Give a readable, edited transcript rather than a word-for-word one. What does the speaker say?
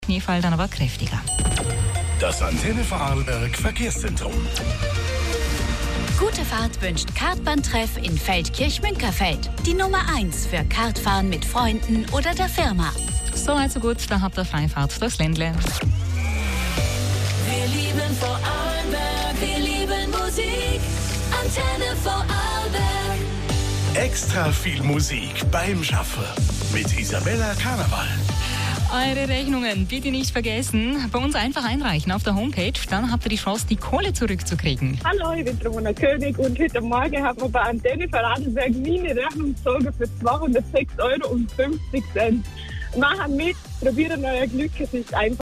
Schneefall dann aber kräftiger. Das Antenne Vorarlberg Verkehrszentrum. Gute Fahrt wünscht Kartbahntreff in Feldkirch-Münkerfeld. Die Nummer 1 für Kartfahren mit Freunden oder der Firma. So, also gut, da habt ihr Freifahrt durchs Ländle. Wir lieben Vorarlberg, wir lieben Musik. Antenne Vorarlberg. Extra viel Musik beim Schaffen mit Isabella Karneval. Eure Rechnungen bitte nicht vergessen. Bei uns einfach einreichen auf der Homepage. Dann habt ihr die Chance, die Kohle zurückzukriegen. Hallo, ich bin Ramona König und heute Morgen haben wir bei Antenne Vorarlberg meine Rechnung gezogen für 206,50 €. Machen mit, probieren euer Glück, es ist einfach.